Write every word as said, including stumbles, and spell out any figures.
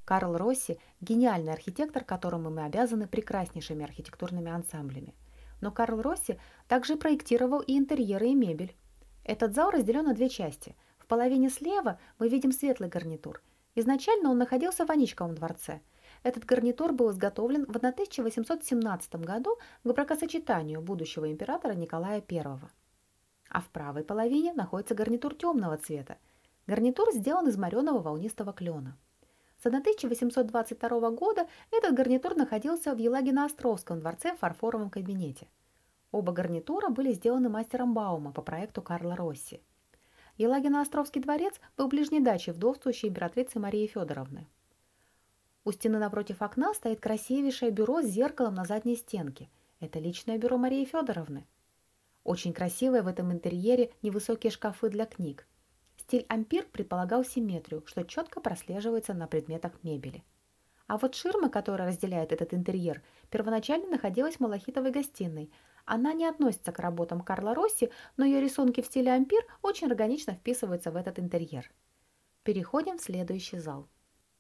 Карл Росси – гениальный архитектор, которому мы обязаны прекраснейшими архитектурными ансамблями. Но Карл Росси также проектировал и интерьеры, и мебель. Этот зал разделен на две части. В половине слева мы видим светлый гарнитур. Изначально он находился в Аничковом дворце. Этот гарнитур был изготовлен в тысяча восемьсот семнадцатом году к бракосочетанию будущего императора Николая Первого. А в правой половине находится гарнитур темного цвета. Гарнитур сделан из мореного волнистого клена. С тысяча восемьсот двадцать второго года этот гарнитур находился в Елагино-Островском дворце в фарфоровом кабинете. Оба гарнитура были сделаны мастером Баума по проекту Карла Росси. Елагино-Островский дворец был ближней дачей вдовствующей императрицы Марии Федоровны. У стены напротив окна стоит красивейшее бюро с зеркалом на задней стенке. Это личное бюро Марии Федоровны. Очень красивые в этом интерьере невысокие шкафы для книг. Стиль ампир предполагал симметрию, что четко прослеживается на предметах мебели. А вот ширма, которая разделяет этот интерьер, первоначально находилась в малахитовой гостиной. Она не относится к работам Карла Росси, но ее рисунки в стиле ампир очень органично вписываются в этот интерьер. Переходим в следующий зал.